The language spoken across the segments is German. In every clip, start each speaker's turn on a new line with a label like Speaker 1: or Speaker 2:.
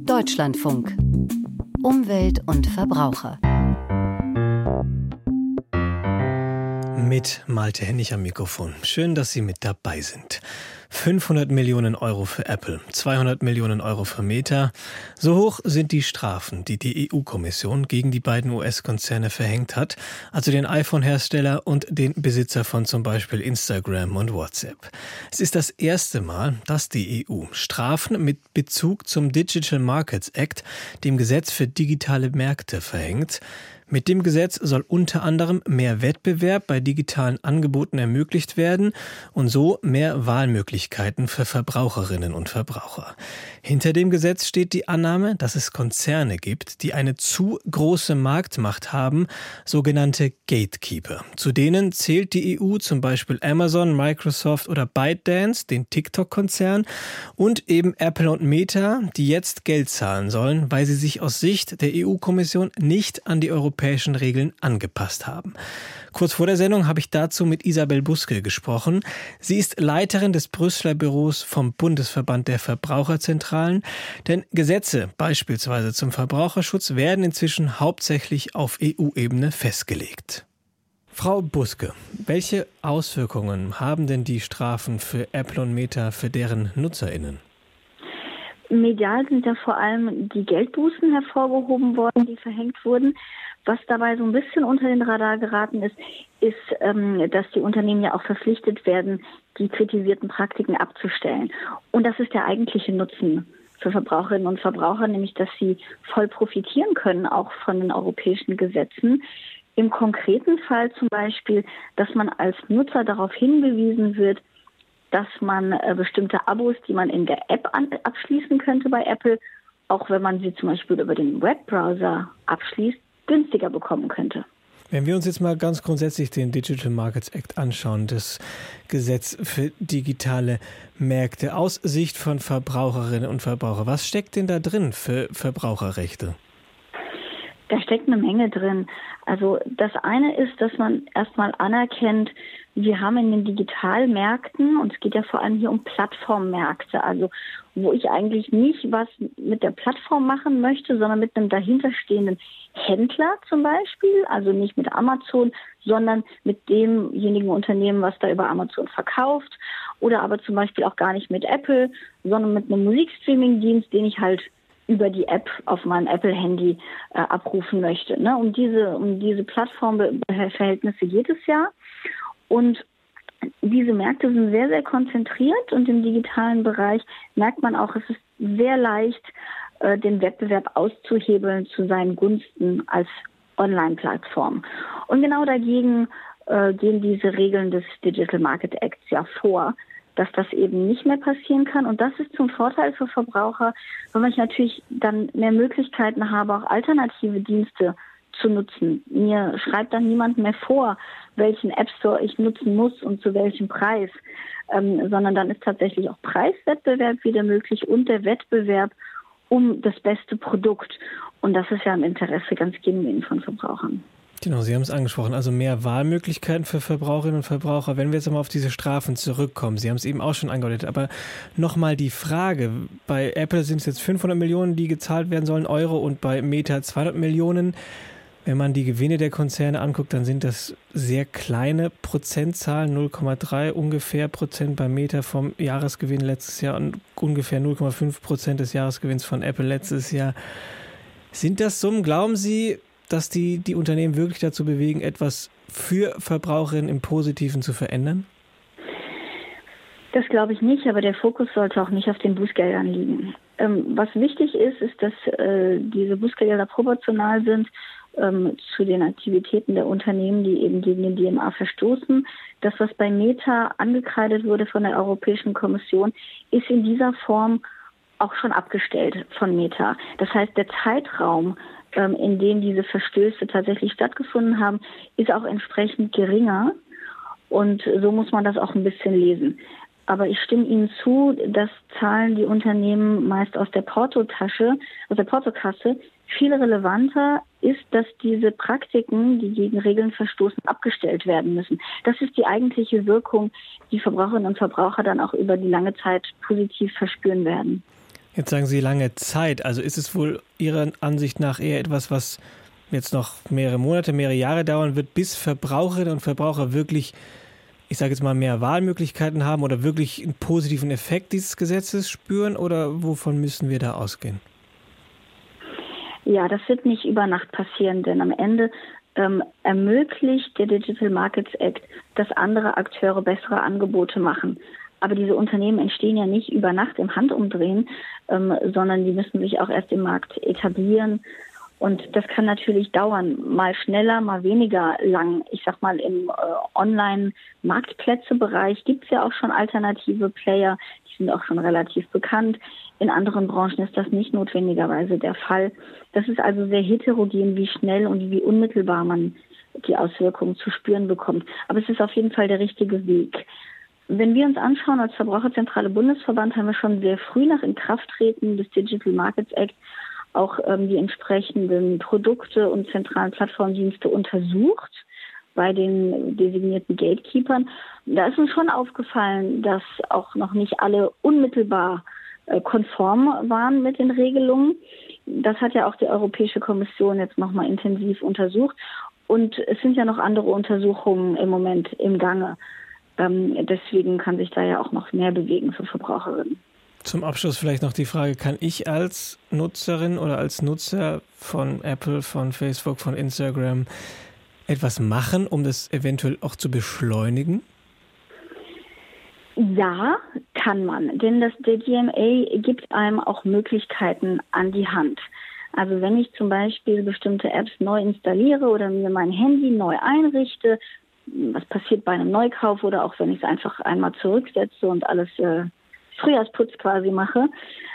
Speaker 1: Deutschlandfunk. Umwelt und Verbraucher.
Speaker 2: Mit Malte Hennig am Mikrofon. Schön, dass Sie mit dabei sind. 500 Millionen Euro für Apple, 200 Millionen Euro für Meta. So hoch sind die Strafen, die die EU-Kommission gegen die beiden US-Konzerne verhängt hat, also den iPhone-Hersteller und den Besitzer von zum Beispiel Instagram und WhatsApp. Es ist das erste Mal, dass die EU Strafen mit Bezug zum Digital Markets Act, dem Gesetz für digitale Märkte, verhängt. Mit dem Gesetz soll unter anderem mehr Wettbewerb bei digitalen Angeboten ermöglicht werden und so mehr Wahlmöglichkeiten für Verbraucherinnen und Verbraucher. Hinter dem Gesetz steht die Annahme, dass es Konzerne gibt, die eine zu große Marktmacht haben, sogenannte Gatekeeper. Zu denen zählt die EU zum Beispiel Amazon, Microsoft oder ByteDance, den TikTok-Konzern, und eben Apple und Meta, die jetzt Geld zahlen sollen, weil sie sich aus Sicht der EU-Kommission nicht an die europäischen Regeln angepasst haben. Kurz vor der Sendung habe ich dazu mit Isabel Buske gesprochen. Sie ist Leiterin des Brüsseler Büros vom Bundesverband der Verbraucherzentralen. Denn Gesetze, beispielsweise zum Verbraucherschutz, werden inzwischen hauptsächlich auf EU-Ebene festgelegt. Frau Buske, welche Auswirkungen haben denn die Strafen für Apple und Meta für deren NutzerInnen?
Speaker 3: Medial sind ja vor allem die Geldbußen hervorgehoben worden, die verhängt wurden. Was dabei so ein bisschen unter den Radar geraten ist, dass die Unternehmen ja auch verpflichtet werden, die kritisierten Praktiken abzustellen. Und das ist der eigentliche Nutzen für Verbraucherinnen und Verbraucher, nämlich dass sie voll profitieren können, auch von den europäischen Gesetzen. Im konkreten Fall zum Beispiel, dass man als Nutzer darauf hingewiesen wird, dass man bestimmte Abos, die man in der App abschließen könnte bei Apple, auch wenn man sie zum Beispiel über den Webbrowser abschließt, günstiger bekommen könnte.
Speaker 2: Wenn wir uns jetzt mal ganz grundsätzlich den Digital Markets Act anschauen, das Gesetz für digitale Märkte aus Sicht von Verbraucherinnen und Verbrauchern, was steckt denn da drin für Verbraucherrechte?
Speaker 3: Da steckt eine Menge drin. Also das eine ist, dass man erstmal anerkennt, wir haben in den Digitalmärkten, und es geht ja vor allem hier um Plattformmärkte, also wo ich eigentlich nicht was mit der Plattform machen möchte, sondern mit einem dahinterstehenden Händler zum Beispiel, also nicht mit Amazon, sondern mit demjenigen Unternehmen, was da über Amazon verkauft, oder aber zum Beispiel auch gar nicht mit Apple, sondern mit einem Musikstreaming-Dienst, den ich halt über die App auf meinem Apple-Handy abrufen möchte. Ne? Um diese Plattformverhältnisse geht es ja. Und diese Märkte sind sehr, sehr konzentriert, und im digitalen Bereich merkt man auch, es ist sehr leicht, den Wettbewerb auszuhebeln zu seinen Gunsten als Online-Plattform. Und genau dagegen gehen diese Regeln des Digital Market Acts ja vor, dass das eben nicht mehr passieren kann. Und das ist zum Vorteil für Verbraucher, weil ich natürlich dann mehr Möglichkeiten habe, auch alternative Dienste zu nutzen. Mir schreibt dann niemand mehr vor, welchen App Store ich nutzen muss und zu welchem Preis, sondern dann ist tatsächlich auch Preiswettbewerb wieder möglich und der Wettbewerb um das beste Produkt. Und das ist ja im Interesse ganz genuin von Verbrauchern.
Speaker 2: Genau, Sie haben es angesprochen, also mehr Wahlmöglichkeiten für Verbraucherinnen und Verbraucher. Wenn wir jetzt einmal auf diese Strafen zurückkommen, Sie haben es eben auch schon angedeutet, aber nochmal die Frage, bei Apple sind es jetzt 500 Millionen, die gezahlt werden sollen, Euro, und bei Meta 200 Millionen. Wenn man die Gewinne der Konzerne anguckt, dann sind das sehr kleine Prozentzahlen, 0,3 ungefähr Prozent bei Meta vom Jahresgewinn letztes Jahr und ungefähr 0,5% des Jahresgewinns von Apple letztes Jahr. Sind das Summen, glauben Sie, dass die Unternehmen wirklich dazu bewegen, etwas für Verbraucherinnen im Positiven zu verändern?
Speaker 3: Das glaube ich nicht, aber der Fokus sollte auch nicht auf den Bußgeldern liegen. Was wichtig ist, dass diese Bußgelder proportional sind zu den Aktivitäten der Unternehmen, die eben gegen den DMA verstoßen. Das, was bei Meta angekreidet wurde von der Europäischen Kommission, ist in dieser Form auch schon abgestellt von Meta. Das heißt, der Zeitraum, in dem diese Verstöße tatsächlich stattgefunden haben, ist auch entsprechend geringer. Und so muss man das auch ein bisschen lesen. Aber ich stimme Ihnen zu, das zahlen die Unternehmen meist aus der Portokasse. Viel relevanter ist, dass diese Praktiken, die gegen Regeln verstoßen, abgestellt werden müssen. Das ist die eigentliche Wirkung, die Verbraucherinnen und Verbraucher dann auch über die lange Zeit positiv verspüren werden.
Speaker 2: Jetzt sagen Sie lange Zeit. Also ist es wohl Ihrer Ansicht nach eher etwas, was jetzt noch mehrere Monate, mehrere Jahre dauern wird, bis Verbraucherinnen und Verbraucher wirklich, ich sage jetzt mal, mehr Wahlmöglichkeiten haben oder wirklich einen positiven Effekt dieses Gesetzes spüren? Oder wovon müssen wir da ausgehen?
Speaker 3: Ja, das wird nicht über Nacht passieren, denn am Ende ermöglicht der Digital Markets Act, dass andere Akteure bessere Angebote machen. Aber diese Unternehmen entstehen ja nicht über Nacht im Handumdrehen, sondern die müssen sich auch erst im Markt etablieren. Und das kann natürlich dauern, mal schneller, mal weniger lang. Ich sag mal, im Online-Marktplätze-Bereich gibt es ja auch schon alternative Player, die sind auch schon relativ bekannt. In anderen Branchen ist das nicht notwendigerweise der Fall. Das ist also sehr heterogen, wie schnell und wie unmittelbar man die Auswirkungen zu spüren bekommt. Aber es ist auf jeden Fall der richtige Weg. Wenn wir uns anschauen, als Verbraucherzentrale Bundesverband haben wir schon sehr früh nach Inkrafttreten des Digital Markets Act auch die entsprechenden Produkte und zentralen Plattformdienste untersucht bei den designierten Gatekeepern. Da ist uns schon aufgefallen, dass auch noch nicht alle unmittelbar konform waren mit den Regelungen. Das hat ja auch die Europäische Kommission jetzt nochmal intensiv untersucht. Und es sind ja noch andere Untersuchungen im Moment im Gange. Deswegen kann sich da ja auch noch mehr bewegen für Verbraucherinnen.
Speaker 2: Zum Abschluss vielleicht noch die Frage, kann ich als Nutzerin oder als Nutzer von Apple, von Facebook, von Instagram etwas machen, um das eventuell auch zu beschleunigen?
Speaker 3: Ja, kann man, denn der DMA gibt einem auch Möglichkeiten an die Hand. Also wenn ich zum Beispiel bestimmte Apps neu installiere oder mir mein Handy neu einrichte, was passiert bei einem Neukauf oder auch wenn ich es einfach einmal zurücksetze und alles Frühjahrsputz quasi mache,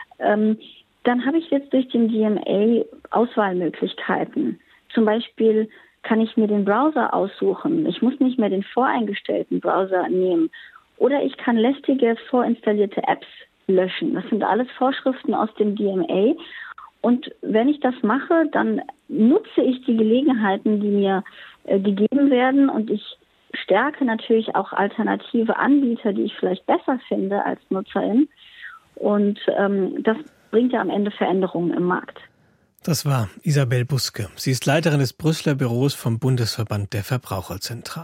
Speaker 3: dann habe ich jetzt durch den DMA Auswahlmöglichkeiten. Zum Beispiel kann ich mir den Browser aussuchen. Ich muss nicht mehr den voreingestellten Browser nehmen. Oder ich kann lästige vorinstallierte Apps löschen. Das sind alles Vorschriften aus dem DMA. Und wenn ich das mache, dann nutze ich die Gelegenheiten, die mir gegeben werden. Und ich stärke natürlich auch alternative Anbieter, die ich vielleicht besser finde als Nutzerin. Und das bringt ja am Ende Veränderungen im Markt.
Speaker 2: Das war Isabel Buske. Sie ist Leiterin des Brüsseler Büros vom Bundesverband der Verbraucherzentralen.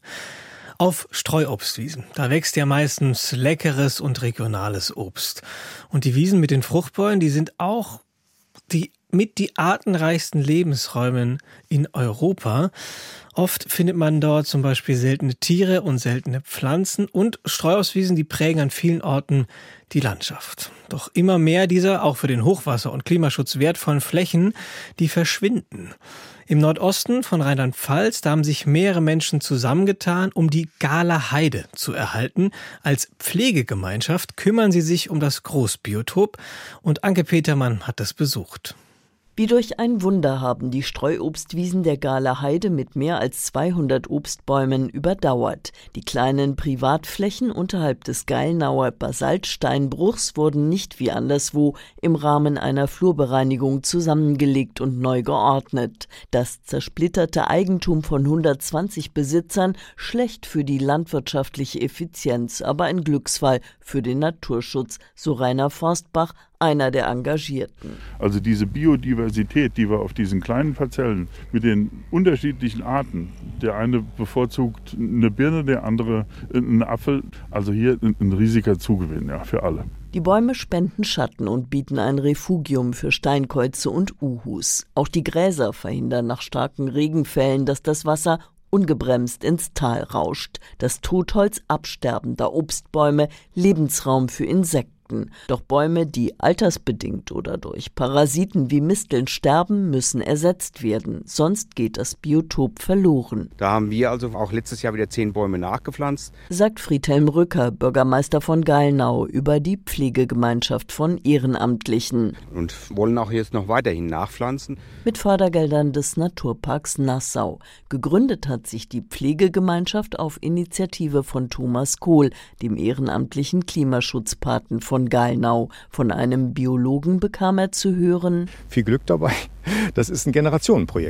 Speaker 2: Auf Streuobstwiesen, da wächst ja meistens leckeres und regionales Obst. Und die Wiesen mit den Fruchtbäumen, die sind auch die artenreichsten Lebensräume in Europa. Oft findet man dort zum Beispiel seltene Tiere und seltene Pflanzen und Streuobstwiesen, die prägen an vielen Orten die Landschaft. Doch immer mehr dieser, auch für den Hochwasser- und Klimaschutz wertvollen Flächen, die verschwinden. Im Nordosten von Rheinland-Pfalz, da haben sich mehrere Menschen zusammengetan, um die Gaaler Heide zu erhalten. Als Pflegegemeinschaft kümmern sie sich um das Großbiotop und Anke Petermann hat das besucht.
Speaker 4: Wie durch ein Wunder haben die Streuobstwiesen der Gaaler Heide mit mehr als 200 Obstbäumen überdauert. Die kleinen Privatflächen unterhalb des Gailnauer Basaltsteinbruchs wurden nicht wie anderswo im Rahmen einer Flurbereinigung zusammengelegt und neu geordnet. Das zersplitterte Eigentum von 120 Besitzern, schlecht für die landwirtschaftliche Effizienz, aber ein Glücksfall für den Naturschutz, so Rainer Forstbach, einer der Engagierten.
Speaker 5: Also diese Biodiversität, die wir auf diesen kleinen Parzellen mit den unterschiedlichen Arten, der eine bevorzugt eine Birne, der andere einen Apfel, also hier ein riesiger Zugewinn, ja, für alle.
Speaker 4: Die Bäume spenden Schatten und bieten ein Refugium für Steinkäuze und Uhus. Auch die Gräser verhindern nach starken Regenfällen, dass das Wasser ungebremst ins Tal rauscht. Das Totholz absterbender Obstbäume, Lebensraum für Insekten. Doch Bäume, die altersbedingt oder durch Parasiten wie Misteln sterben, müssen ersetzt werden. Sonst geht das Biotop verloren.
Speaker 6: Da haben wir also auch letztes Jahr wieder 10 Bäume nachgepflanzt.
Speaker 4: Sagt Friedhelm Rücker, Bürgermeister von Gailnau, über die Pflegegemeinschaft von Ehrenamtlichen.
Speaker 6: Und wollen auch jetzt noch weiterhin nachpflanzen.
Speaker 4: Mit Fördergeldern des Naturparks Nassau. Gegründet hat sich die Pflegegemeinschaft auf Initiative von Thomas Kohl, dem ehrenamtlichen Klimaschutzpaten von Gailnau. Von einem Biologen bekam er zu hören:
Speaker 7: Viel Glück dabei. Das ist ein Generationenprojekt.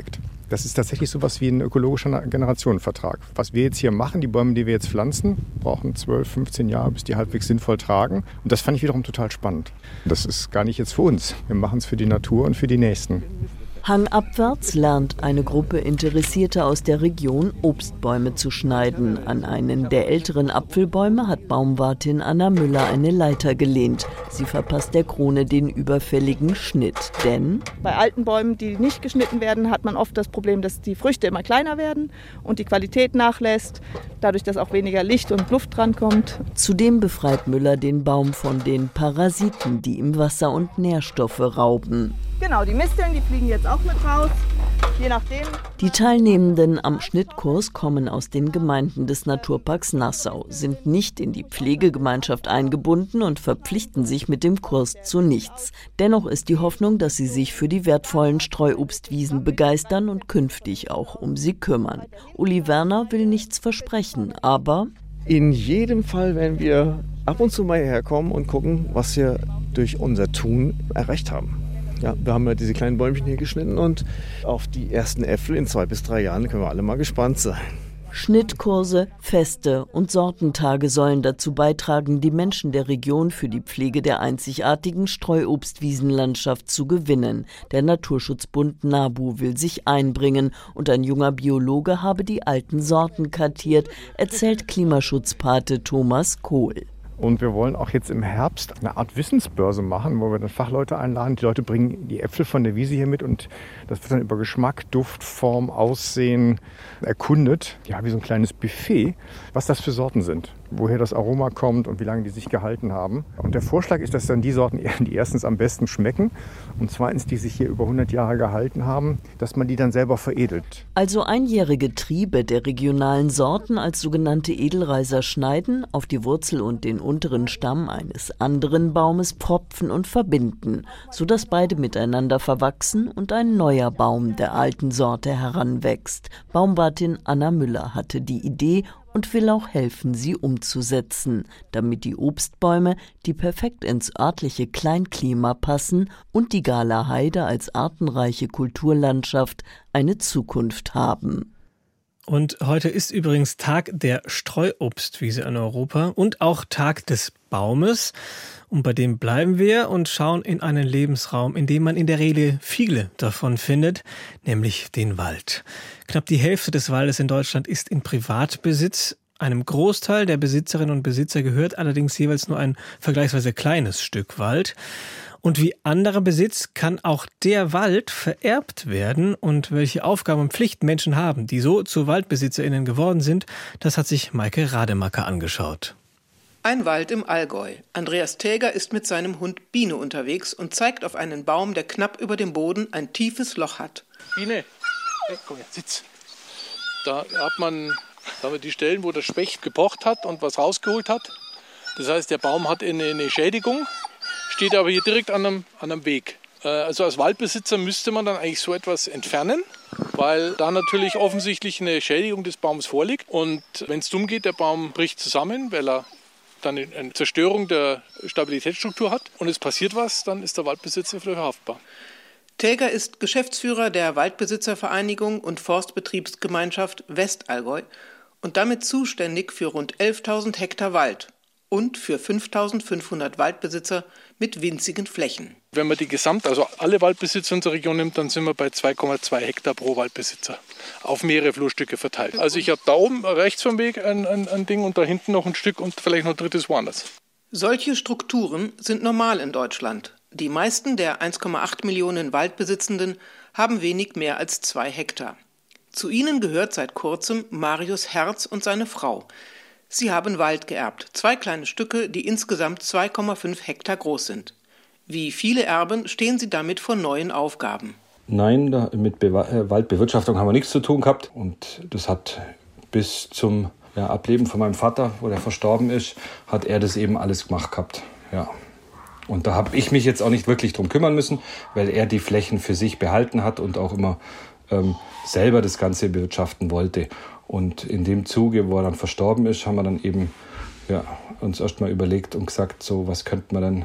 Speaker 7: Das ist tatsächlich sowas wie ein ökologischer Generationenvertrag. Was wir jetzt hier machen, die Bäume, die wir jetzt pflanzen, brauchen 12, 15 Jahre, bis die halbwegs sinnvoll tragen. Und das fand ich wiederum total spannend. Das ist gar nicht jetzt für uns. Wir machen es für die Natur und für die Nächsten.
Speaker 4: Hangabwärts lernt eine Gruppe Interessierter aus der Region Obstbäume zu schneiden. An einen der älteren Apfelbäume hat Baumwartin Anna Müller eine Leiter gelehnt. Sie verpasst der Krone den überfälligen Schnitt, denn
Speaker 8: bei alten Bäumen, die nicht geschnitten werden, hat man oft das Problem, dass die Früchte immer kleiner werden und die Qualität nachlässt, dadurch, dass auch weniger Licht und Luft drankommt.
Speaker 4: Zudem befreit Müller den Baum von den Parasiten, die ihm Wasser und Nährstoffe rauben.
Speaker 8: Genau, die Misteln, die fliegen jetzt auch mit raus, je nachdem.
Speaker 4: Die Teilnehmenden am Schnittkurs kommen aus den Gemeinden des Naturparks Nassau, sind nicht in die Pflegegemeinschaft eingebunden und verpflichten sich mit dem Kurs zu nichts. Dennoch ist die Hoffnung, dass sie sich für die wertvollen Streuobstwiesen begeistern und künftig auch um sie kümmern. Uli Werner will nichts versprechen, aber
Speaker 9: in jedem Fall werden wir ab und zu mal herkommen und gucken, was wir durch unser Tun erreicht haben. Ja, wir haben ja diese kleinen Bäumchen hier geschnitten und auf die ersten Äpfel in 2 bis 3 Jahren können wir alle mal gespannt sein.
Speaker 4: Schnittkurse, Feste und Sortentage sollen dazu beitragen, die Menschen der Region für die Pflege der einzigartigen Streuobstwiesenlandschaft zu gewinnen. Der Naturschutzbund NABU will sich einbringen und ein junger Biologe habe die alten Sorten kartiert, erzählt Klimaschutzpate Thomas Kohl.
Speaker 7: Und wir wollen auch jetzt im Herbst eine Art Wissensbörse machen, wo wir dann Fachleute einladen. Die Leute bringen die Äpfel von der Wiese hier mit und das wird dann über Geschmack, Duft, Form, Aussehen erkundet. Ja, wie so ein kleines Buffet, was das für Sorten sind, woher das Aroma kommt und wie lange die sich gehalten haben. Und der Vorschlag ist, dass dann die Sorten, die erstens am besten schmecken und zweitens, die sich hier über 100 Jahre gehalten haben, dass man die dann selber veredelt.
Speaker 4: Also einjährige Triebe der regionalen Sorten als sogenannte Edelreiser schneiden, auf die Wurzel und den unteren Stamm eines anderen Baumes propfen und verbinden, sodass beide miteinander verwachsen und ein neuer Baum der alten Sorte heranwächst. Baumwartin Anna Müller hatte die Idee und will auch helfen, sie umzusetzen, damit die Obstbäume, die perfekt ins örtliche Kleinklima passen und die Galer Heide als artenreiche Kulturlandschaft eine Zukunft haben.
Speaker 2: Und heute ist übrigens Tag der Streuobstwiese in Europa und auch Tag des Baumes. Und bei dem bleiben wir und schauen in einen Lebensraum, in dem man in der Regel viele davon findet, nämlich den Wald. Knapp die Hälfte des Waldes in Deutschland ist in Privatbesitz. Einem Großteil der Besitzerinnen und Besitzer gehört allerdings jeweils nur ein vergleichsweise kleines Stück Wald. Und wie anderer Besitz kann auch der Wald vererbt werden. Und welche Aufgaben und Pflichten Menschen haben, die so zu WaldbesitzerInnen geworden sind, das hat sich Maike Rademacher angeschaut.
Speaker 10: Ein Wald im Allgäu. Andreas Täger ist mit seinem Hund Biene unterwegs und zeigt auf einen Baum, der knapp über dem Boden ein tiefes Loch hat.
Speaker 11: Biene, hey, komm her, sitz. Da hat man die Stellen, wo der Specht gepocht hat und was rausgeholt hat. Das heißt, der Baum hat eine Schädigung, steht aber hier direkt an einem Weg. Also als Waldbesitzer müsste man dann eigentlich so etwas entfernen, weil da natürlich offensichtlich eine Schädigung des Baums vorliegt. Und wenn es dumm geht, der Baum bricht zusammen, weil er dann eine Zerstörung der Stabilitätsstruktur hat und es passiert was, dann ist der Waldbesitzer dafür haftbar.
Speaker 10: Täger ist Geschäftsführer der Waldbesitzervereinigung und Forstbetriebsgemeinschaft Westallgäu und damit zuständig für rund 11.000 Hektar Wald und für 5.500 Waldbesitzer mit winzigen Flächen.
Speaker 11: Wenn man also alle Waldbesitzer unserer Region nimmt, dann sind wir bei 2,2 Hektar pro Waldbesitzer auf mehrere Flurstücke verteilt. Also ich habe da oben rechts vom Weg ein Ding und da hinten noch ein Stück und vielleicht noch ein drittes woanders.
Speaker 10: Solche Strukturen sind normal in Deutschland. Die meisten der 1,8 Millionen Waldbesitzenden haben wenig mehr als 2 Hektar. Zu ihnen gehört seit kurzem Marius Herz und seine Frau. Sie haben Wald geerbt, 2 kleine Stücke, die insgesamt 2,5 Hektar groß sind. Wie viele Erben stehen sie damit vor neuen Aufgaben.
Speaker 12: Nein, mit Waldbewirtschaftung haben wir nichts zu tun gehabt. Und das hat bis zum Ableben von meinem Vater, wo der verstorben ist, hat er das eben alles gemacht gehabt. Ja. Und da habe ich mich jetzt auch nicht wirklich drum kümmern müssen, weil er die Flächen für sich behalten hat und auch immer selber das Ganze bewirtschaften wollte. Und in dem Zuge, wo er dann verstorben ist, haben wir dann eben uns erst mal überlegt und gesagt, so was können wir dann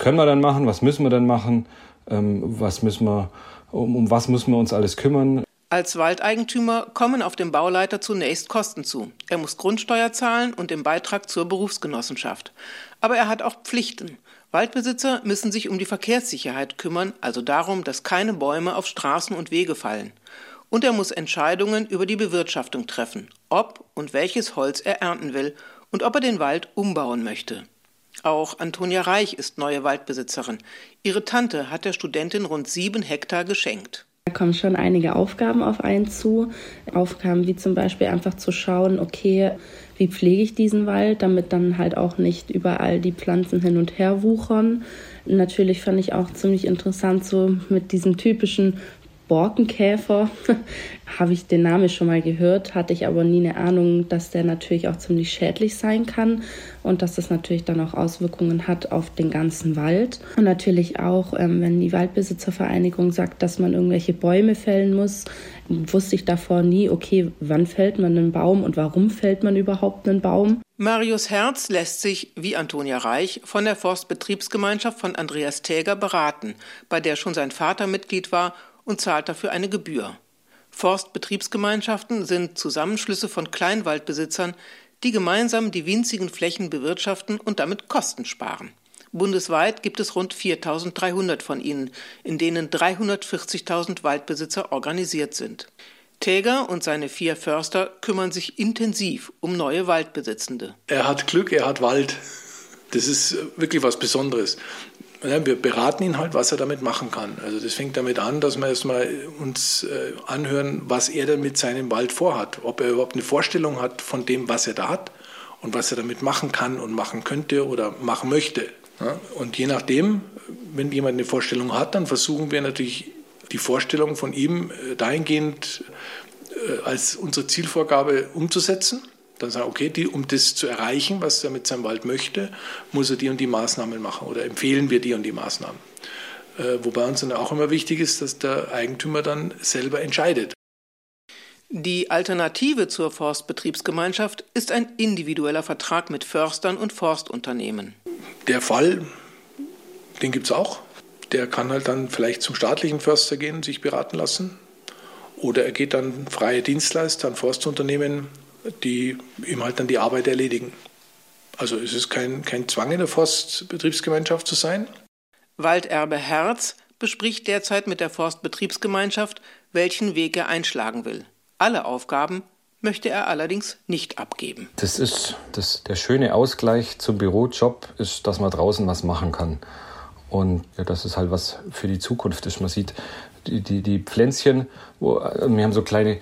Speaker 12: machen, was müssen wir denn machen, um was müssen wir uns alles kümmern.
Speaker 10: Als Waldeigentümer kommen auf dem Bauleiter zunächst Kosten zu. Er muss Grundsteuer zahlen und den Beitrag zur Berufsgenossenschaft. Aber er hat auch Pflichten. Waldbesitzer müssen sich um die Verkehrssicherheit kümmern, also darum, dass keine Bäume auf Straßen und Wege fallen. Und er muss Entscheidungen über die Bewirtschaftung treffen, ob und welches Holz er ernten will und ob er den Wald umbauen möchte. Auch Antonia Reich ist neue Waldbesitzerin. Ihre Tante hat der Studentin rund 7 Hektar geschenkt.
Speaker 13: Da kommen schon einige Aufgaben auf einen zu. Aufgaben wie zum Beispiel einfach zu schauen, okay, wie pflege ich diesen Wald, damit dann halt auch nicht überall die Pflanzen hin und her wuchern. Natürlich fand ich auch ziemlich interessant, so mit diesem typischen Borkenkäfer, habe ich den Namen schon mal gehört, hatte ich aber nie eine Ahnung, dass der natürlich auch ziemlich schädlich sein kann und dass das natürlich dann auch Auswirkungen hat auf den ganzen Wald. Und natürlich auch, wenn die Waldbesitzervereinigung sagt, dass man irgendwelche Bäume fällen muss, wusste ich davor nie, okay, wann fällt man einen Baum und warum fällt man überhaupt einen Baum?
Speaker 10: Marius Herz lässt sich, wie Antonia Reich, von der Forstbetriebsgemeinschaft von Andreas Täger beraten, bei der schon sein Vater Mitglied war und zahlt dafür eine Gebühr. Forstbetriebsgemeinschaften sind Zusammenschlüsse von Kleinwaldbesitzern, die gemeinsam die winzigen Flächen bewirtschaften und damit Kosten sparen. Bundesweit gibt es rund 4.300 von ihnen, in denen 340.000 Waldbesitzer organisiert sind. Täger und seine 4 Förster kümmern sich intensiv um neue Waldbesitzende.
Speaker 11: Er hat Glück, er hat Wald. Das ist wirklich was Besonderes. Wir beraten ihn halt, was er damit machen kann. Also das fängt damit an, dass wir erstmal uns anhören, was er denn mit seinem Wald vorhat. Ob er überhaupt eine Vorstellung hat von dem, was er da hat und was er damit machen kann und machen könnte oder machen möchte. Ja? Und je nachdem, wenn jemand eine Vorstellung hat, dann versuchen wir natürlich die Vorstellung von ihm dahingehend als unsere Zielvorgabe umzusetzen. Dann sagen, okay, um das zu erreichen, was er mit seinem Wald möchte, muss er die und die Maßnahmen machen oder empfehlen wir die und die Maßnahmen. Wobei uns dann auch immer wichtig ist, dass der Eigentümer dann selber entscheidet.
Speaker 10: Die Alternative zur Forstbetriebsgemeinschaft ist ein individueller Vertrag mit Förstern und Forstunternehmen. Der
Speaker 11: Fall, den gibt es auch. Der kann halt dann vielleicht zum staatlichen Förster gehen und sich beraten lassen. Oder er geht dann freie Dienstleister an Forstunternehmen, die ihm halt dann die Arbeit erledigen. Also es ist kein Zwang in der Forstbetriebsgemeinschaft zu sein.
Speaker 10: Walderbe Herz bespricht derzeit mit der Forstbetriebsgemeinschaft, welchen Weg er einschlagen will. Alle Aufgaben möchte er allerdings nicht abgeben.
Speaker 12: Das ist der schöne Ausgleich zum Bürojob, ist, dass man draußen was machen kann. Und ja, das ist halt was für die Zukunft ist. Man sieht die Pflänzchen, wir haben so kleine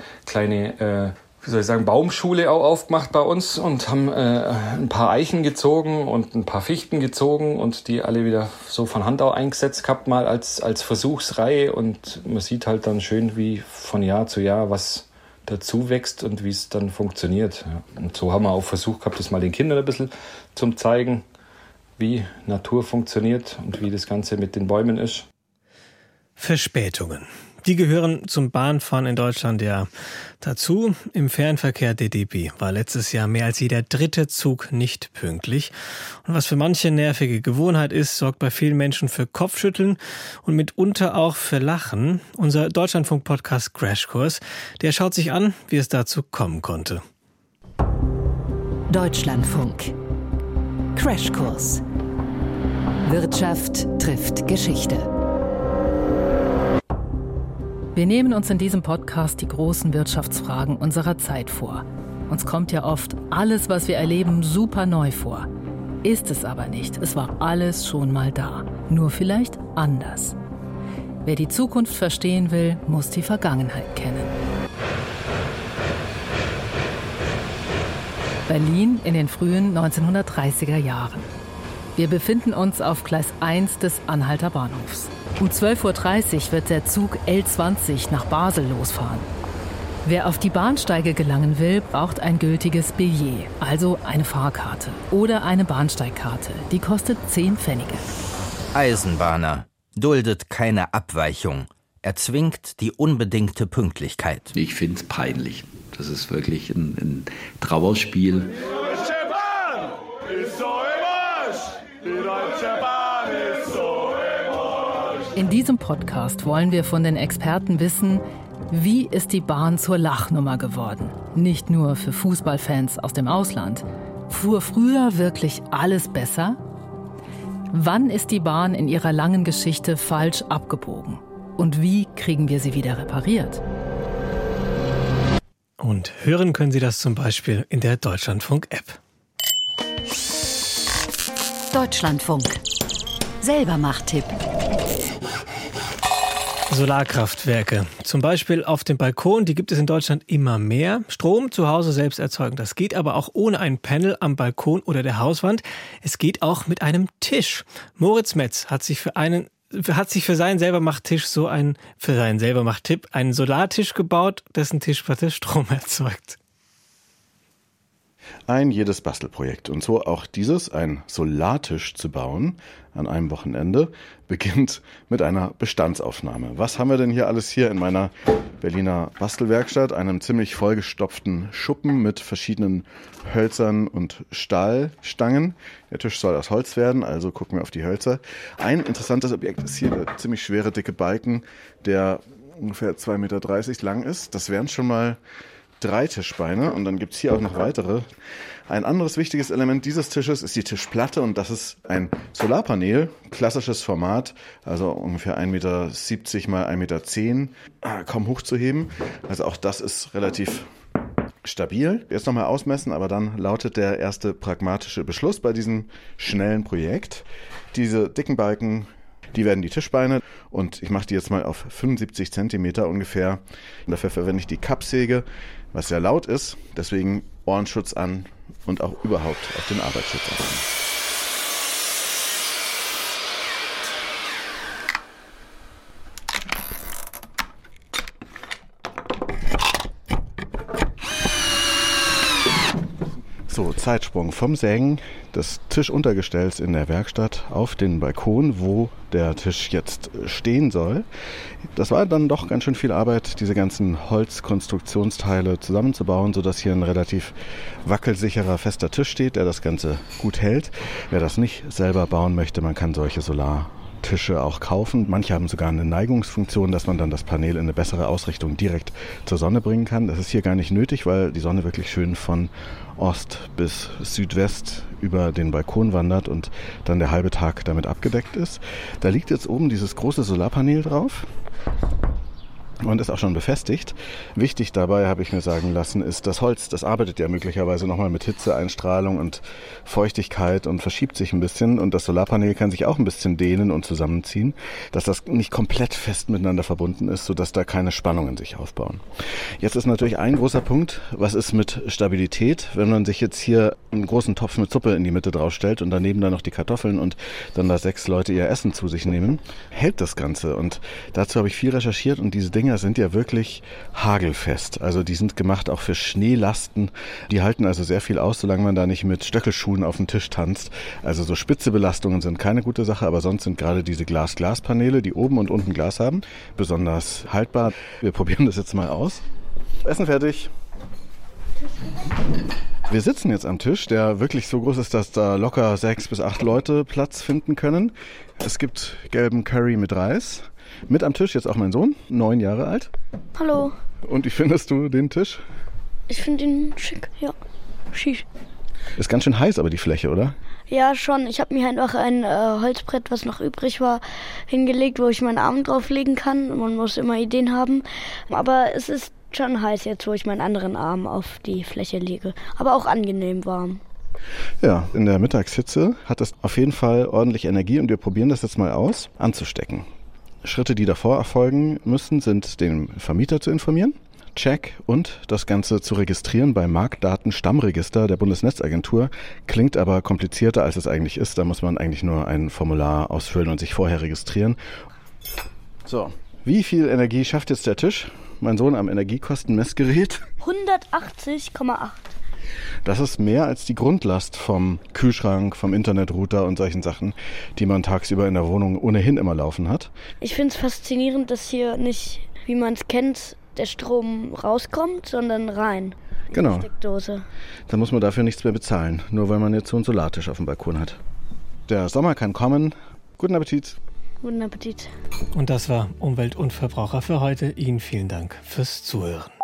Speaker 12: Baumschule auch aufgemacht bei uns und haben ein paar Eichen gezogen und ein paar Fichten gezogen und die alle wieder so von Hand auch eingesetzt gehabt, mal als Versuchsreihe. Und man sieht halt dann schön, wie von Jahr zu Jahr was dazu wächst und wie es dann funktioniert. Und so haben wir auch versucht gehabt, das mal den Kindern ein bisschen zum zeigen, wie Natur funktioniert und wie das Ganze mit den Bäumen ist.
Speaker 2: Verspätungen. Die gehören zum Bahnfahren in Deutschland ja dazu. Im Fernverkehr der DB war letztes Jahr mehr als jeder 3. Zug nicht pünktlich. Und was für manche nervige Gewohnheit ist, sorgt bei vielen Menschen für Kopfschütteln und mitunter auch für Lachen. Unser Deutschlandfunk-Podcast Crashkurs, der schaut sich an, wie es dazu kommen konnte.
Speaker 1: Deutschlandfunk. Crashkurs. Wirtschaft trifft Geschichte.
Speaker 14: Wir nehmen uns in diesem Podcast die großen Wirtschaftsfragen unserer Zeit vor. Uns kommt ja oft alles, was wir erleben, super neu vor. Ist es aber nicht. Es war alles schon mal da. Nur vielleicht anders. Wer die Zukunft verstehen will, muss die Vergangenheit kennen. Berlin in den frühen 1930er Jahren. Wir befinden uns auf Gleis 1 des Anhalter Bahnhofs. Um 12.30 Uhr wird der Zug L20 nach Basel losfahren. Wer auf die Bahnsteige gelangen will, braucht ein gültiges Billet, also eine Fahrkarte oder eine Bahnsteigkarte. Die kostet 10 Pfennige.
Speaker 15: Eisenbahner duldet keine Abweichung. Er zwingt die unbedingte Pünktlichkeit.
Speaker 16: Ich finde es peinlich. Das ist wirklich ein Trauerspiel.
Speaker 17: Die Deutsche Bahn ist so im Arsch. Die Deutsche Bahn ist so im Arsch.
Speaker 14: In diesem Podcast wollen wir von den Experten wissen, Wie ist die Bahn zur Lachnummer geworden? Nicht nur für Fußballfans aus dem Ausland. Fuhr früher wirklich alles besser? Wann ist die Bahn in ihrer langen Geschichte falsch abgebogen? Und wie kriegen wir sie wieder repariert?
Speaker 2: Und hören können Sie das zum Beispiel in der Deutschlandfunk-App.
Speaker 1: Deutschlandfunk. Selbermacht-Tipp.
Speaker 2: Solarkraftwerke, zum Beispiel auf dem Balkon, die gibt es in Deutschland immer mehr. Strom zu Hause selbst erzeugen, das geht aber auch ohne ein Panel am Balkon oder der Hauswand. Es geht auch mit einem Tisch. Moritz Metz hat sich für seinen Selbermacht-Tipp einen Solartisch gebaut, dessen Tischplatte Strom erzeugt.
Speaker 18: Ein jedes Bastelprojekt und so auch dieses, ein Solartisch zu bauen an einem Wochenende, beginnt mit einer Bestandsaufnahme. Was haben wir denn hier alles hier in meiner Berliner Bastelwerkstatt? Einem ziemlich vollgestopften Schuppen mit verschiedenen Hölzern und Stahlstangen. Der Tisch soll aus Holz werden, also gucken wir auf die Hölzer. Ein interessantes Objekt ist hier der ziemlich schwere, dicke Balken, der ungefähr 2,30 Meter lang ist. Das wären schon mal 3 Tischbeine und dann gibt es hier auch noch weitere. Ein anderes wichtiges Element dieses Tisches ist die Tischplatte und das ist ein Solarpanel, klassisches Format, also ungefähr 1,70 Meter mal 1,10 Meter, kaum hochzuheben. Also auch das ist relativ stabil. Jetzt nochmal ausmessen, aber dann lautet der erste pragmatische Beschluss bei diesem schnellen Projekt. Diese dicken Balken, die werden die Tischbeine und ich mache die jetzt mal auf 75 Zentimeter ungefähr. Und dafür verwende ich die Kappsäge, was sehr laut ist. Deswegen Ohrenschutz an und auch überhaupt auf den Arbeitsschutz achten. So, Zeitsprung vom Sägen des Tischuntergestells in der Werkstatt auf den Balkon, wo der Tisch jetzt stehen soll. Das war dann doch ganz schön viel Arbeit, diese ganzen Holzkonstruktionsteile zusammenzubauen, sodass hier ein relativ wackelsicherer, fester Tisch steht, der das Ganze gut hält. Wer das nicht selber bauen möchte, man kann solche Solartische auch kaufen. Manche haben sogar eine Neigungsfunktion, dass man dann das Panel in eine bessere Ausrichtung direkt zur Sonne bringen kann. Das ist hier gar nicht nötig, weil die Sonne wirklich schön von Ost bis Südwest über den Balkon wandert und dann der halbe Tag damit abgedeckt ist. Da liegt jetzt oben dieses große Solarpanel drauf und ist auch schon befestigt. Wichtig dabei, habe ich mir sagen lassen, ist das Holz. Das arbeitet ja möglicherweise nochmal mit Hitzeeinstrahlung und Feuchtigkeit und verschiebt sich ein bisschen. Und das Solarpanel kann sich auch ein bisschen dehnen und zusammenziehen, dass das nicht komplett fest miteinander verbunden ist, sodass da keine Spannungen sich aufbauen. Jetzt ist natürlich ein großer Punkt, was ist mit Stabilität? Wenn man sich jetzt hier einen großen Topf mit Suppe in die Mitte draufstellt und daneben dann noch die Kartoffeln und dann da 6 Leute ihr Essen zu sich nehmen, hält das Ganze. Und dazu habe ich viel recherchiert und diese Dinge sind ja wirklich hagelfest. Also die sind gemacht auch für Schneelasten. Die halten also sehr viel aus, solange man da nicht mit Stöckelschuhen auf den Tisch tanzt. Also so spitze Belastungen sind keine gute Sache, aber sonst sind gerade diese Glas-Glas-Paneele, die oben und unten Glas haben, besonders haltbar. Wir probieren das jetzt mal aus. Essen fertig. Wir sitzen jetzt am Tisch, der wirklich so groß ist, dass da locker 6 bis 8 Leute Platz finden können. Es gibt gelben Curry mit Reis. Mit am Tisch jetzt auch mein Sohn, 9 Jahre alt.
Speaker 19: Hallo.
Speaker 18: Und wie findest du den Tisch?
Speaker 19: Ich finde ihn schick, ja. Schick.
Speaker 18: Ist ganz schön heiß aber die Fläche, oder?
Speaker 19: Ja, schon. Ich habe mir einfach ein Holzbrett, was noch übrig war, hingelegt, wo ich meinen Arm drauflegen kann. Man muss immer Ideen haben. Aber es ist schon heiß jetzt, wo ich meinen anderen Arm auf die Fläche lege. Aber auch angenehm warm.
Speaker 18: Ja, in der Mittagshitze hat das auf jeden Fall ordentlich Energie und wir probieren das jetzt mal aus, anzustecken. Schritte, die davor erfolgen müssen, sind den Vermieter zu informieren, Check und das Ganze zu registrieren beim Marktdatenstammregister der Bundesnetzagentur. Klingt aber komplizierter, als es eigentlich ist. Da muss man eigentlich nur ein Formular ausfüllen und sich vorher registrieren. So, wie viel Energie schafft jetzt der Tisch? Mein Sohn am Energiekostenmessgerät.
Speaker 19: 180,8.
Speaker 18: Das ist mehr als die Grundlast vom Kühlschrank, vom Internetrouter und solchen Sachen, die man tagsüber in der Wohnung ohnehin immer laufen hat.
Speaker 19: Ich finde es faszinierend, dass hier nicht, wie man es kennt, der Strom rauskommt, sondern rein.
Speaker 18: Genau.
Speaker 19: In die Steckdose.
Speaker 18: Da muss man dafür nichts mehr bezahlen, nur weil man jetzt so einen Solartisch auf dem Balkon hat. Der Sommer kann kommen. Guten Appetit.
Speaker 19: Guten Appetit.
Speaker 2: Und das war Umwelt und Verbraucher für heute. Ihnen vielen Dank fürs Zuhören.